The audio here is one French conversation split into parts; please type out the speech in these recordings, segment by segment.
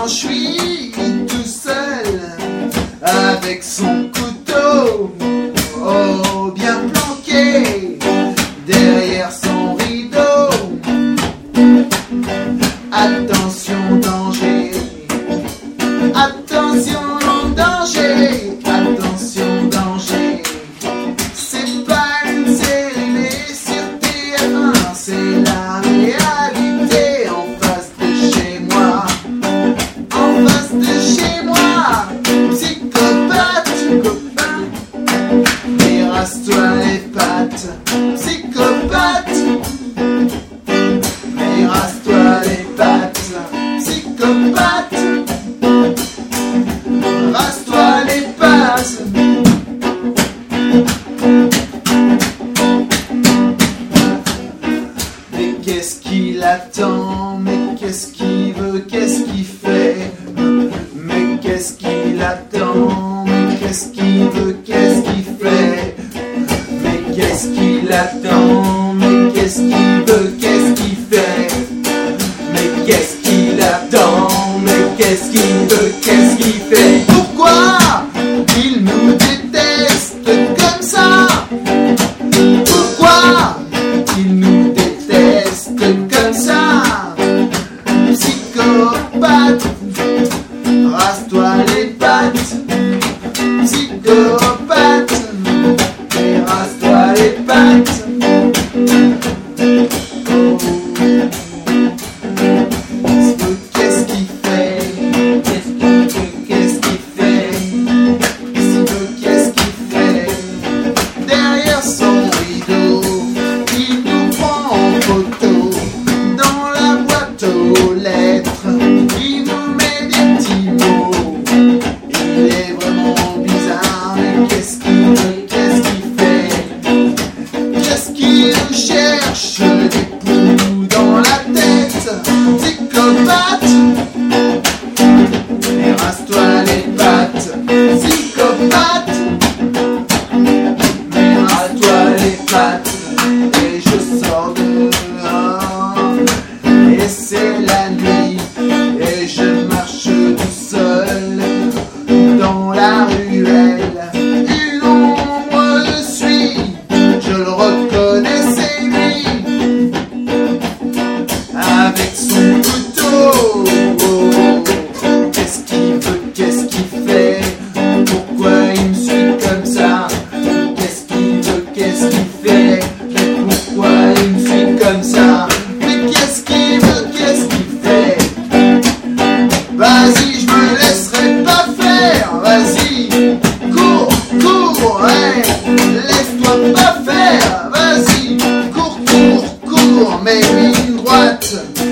je suis tout seul avec son couteau, oh bien planqué derrière son rideau. Attention danger, attention danger, attention danger. C'est pas une série mais sur TF1, c'est la réalité en face de chez moi. En face de chez moi, psychopathe, copain, mais rase-toi les pattes. Psychopathe, mais rase-toi les pattes. Psychopathe, rase-toi les pattes. Mais qu'est-ce qu'il attend? Mais qu'est-ce qu'il veut? Qu'est-ce qu'il fait? Mais qu'est-ce qu'il attend? Mais qu'est-ce qu'il veut? Qu'est-ce qu'il fait? Mais qu'est-ce qu'il attend? Mais qu'est-ce qu'il veut? Qu'est-ce qu'il fait? Mais qu'est-ce qu'il attend? Mais qu'est-ce qu'il veut? Qu'est-ce qu'il fait? Pourquoi il nous déteste comme ça? Pourquoi il nous déteste comme ça? Psychopathe, rase-toi les pattes. Psychopathe, et rase-toi les pattes. Qu'est-ce qu'il fait? Qu'est-ce qu'il fait? Qu'est-ce qu'il fait? Derrière son rideau, il nous prend en photo. Dans la boîte aux lettres, il nous met des petits mots. Il est vraiment bizarre, mais qu'est-ce qu'il veut? Qu'est-ce qu'il fait? Qu'est-ce qu'il cherche? Des poux dans la tête. Psychopathe, mais rase-toi les pattes. Psychopathe, mais rase-toi les pattes. Et je sors dehors, et c'est la nuit, et je marche tout seul dans la ruelle. Une ombre le suit, je le reconnais, c'est lui, avec son couteau. Qu'est-ce qu'il veut? Qu'est-ce qu'il fait? Pourquoi il me suit comme ça? Qu'est-ce qu'il veut? Qu'est-ce qu'il fait? Mais pourquoi il me suit comme ça? Mais qu'est-ce qu'il veut? Qu'est-ce qu'il fait? Vas-y, je me laisserai pas faire. Vas-y, cours, cours, ouais. Laisse-toi pas faire. Vas-y, cours, cours, cours. Mais ligne droite,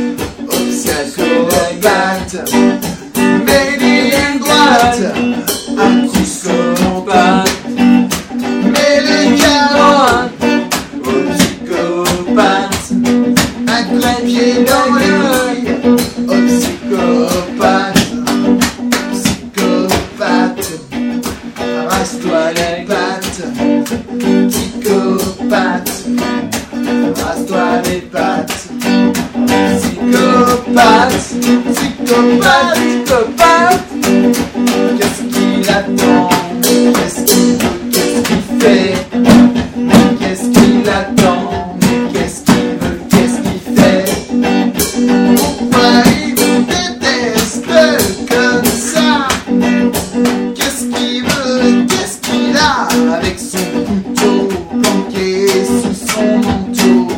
psychopathe. Mais ligne droite, un psychopathe. Mais le carotte, au psychopathe. Un coup de pied dans l'œil, au psychopathe. Psychopathe, rase-toi les pattes. Psychopathe, rase-toi les pattes. Psychopathe, psychopathe, psychopathe. Qu'est-ce qu'il attend? Qu'est-ce qu'il veut? Qu'est-ce qu'il fait? Mais qu'est-ce qu'il attend? Mais qu'est-ce qu'il veut? Qu'est-ce qu'il fait? Pourquoi il nous déteste comme ça? Qu'est-ce qu'il veut? Qu'est-ce qu'il a? Avec son couteau planqué sous son manteau.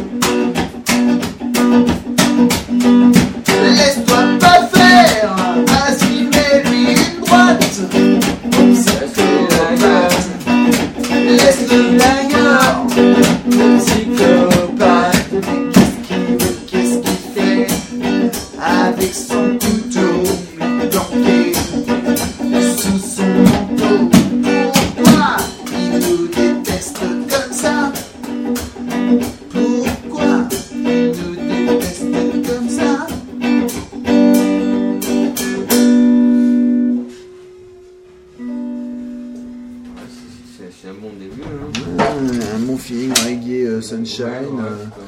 Laisse-toi pas faire. Vas-y, mets-lui une droite. Psychopathe, laisse-le la gueule. Psychopathe, qu'est-ce qu'il veut? Qu'est-ce qu'il fait? Avec son couteau planqué sous son manteau. Pourquoi il nous déteste comme ça? Pourquoi il nous déteste comme ça? C'est un bon début, hein. Un bon feeling reggae sunshine.